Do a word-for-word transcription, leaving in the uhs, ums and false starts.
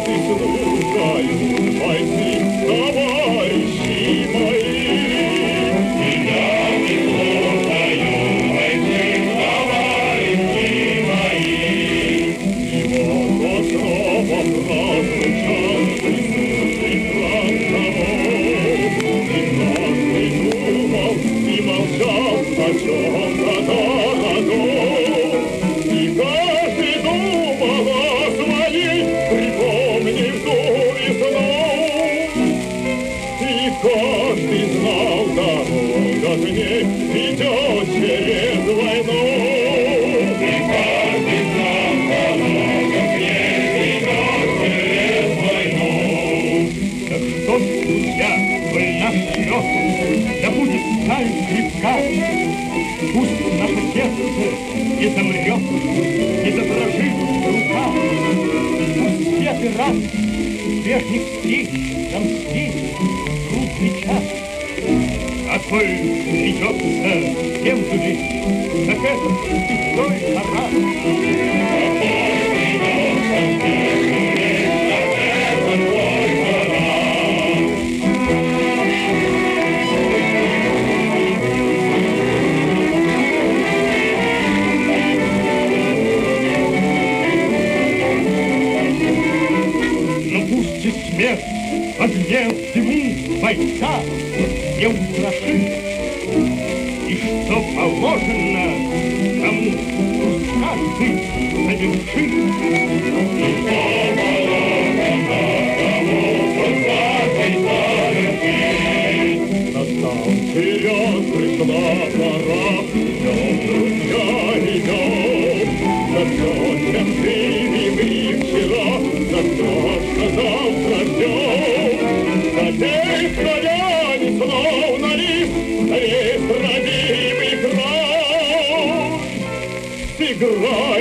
слезы слушают бойцы, товарищи мои. Меня не слушают бойцы, товарищи мои. И вот снова прозвучал присутствий фронтовой. И каждый думал и молчал о чем-то дорогом. И каждый думал о своей, припомнив ту весну. И каждый знал, дорога к ней идет через войну. И каждый знал, дорога к ней идет через войну. Так что ж, друзья, война вперед, да будет сталь крепка. Пусть наше сердце не замрет, не задрожит рука. Пусть свет и рад прежних встреч нам здесь трудный час. А коль придется всем жить, так это пустой парад. А коль придется всем жить, так это твой парад. Но пусть и смерть огнем всему бойца не устрашит, и что положено тому, пусть каждый совершит. И что положено тому, пусть каждый совершит. Настал вперед, пришла пора, идем, друзья, идем. За все, чем живем вчера, за все, что завтра ждем. Скорей, славяне, словно лист, скорей, родимый край. Сыграй